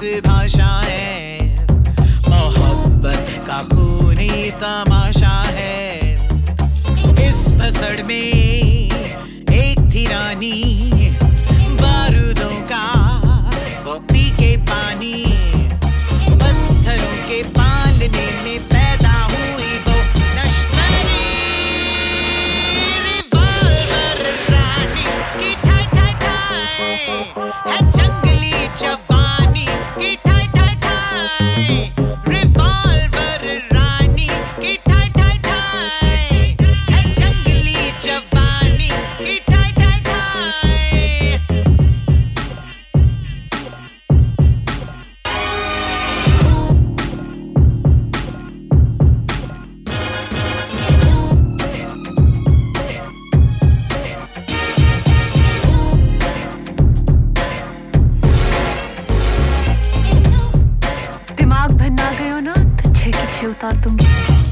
भाषा है, मोहब्बत का खूनी तमाशा है। इस भसड़ में एक थी रानी, बारूदों का वो पी के पानी, पत्थरों के पालने में पैदा हुई वो नश्तरी। रिवॉल्वर रानी की ठाई ठाई ठाई है, जंगली जवानी की ठाई ठाई ठाई। रिवॉल्वर रानी की ठाई ठाई ठाई है, जंगली जवानी की ठाई ठाई ठाई। दिमाग भरना गयो ना तो छे की छे उतार दूंगी।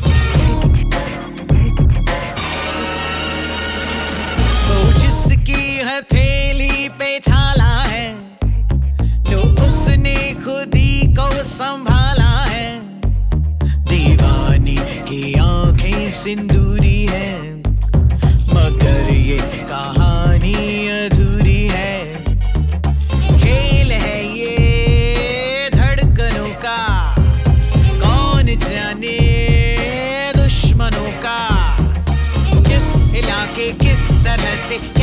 वो जिसकी हथेली पे छाला है, जो उसने खुद ही को संभाला है। दीवानी की आंखें सिंदूरी है, मगर ये कहानी अधूरी है। खेल है ये धड़कनों का, कौन जाने दुश्मनों का, किस इलाके किस तरह से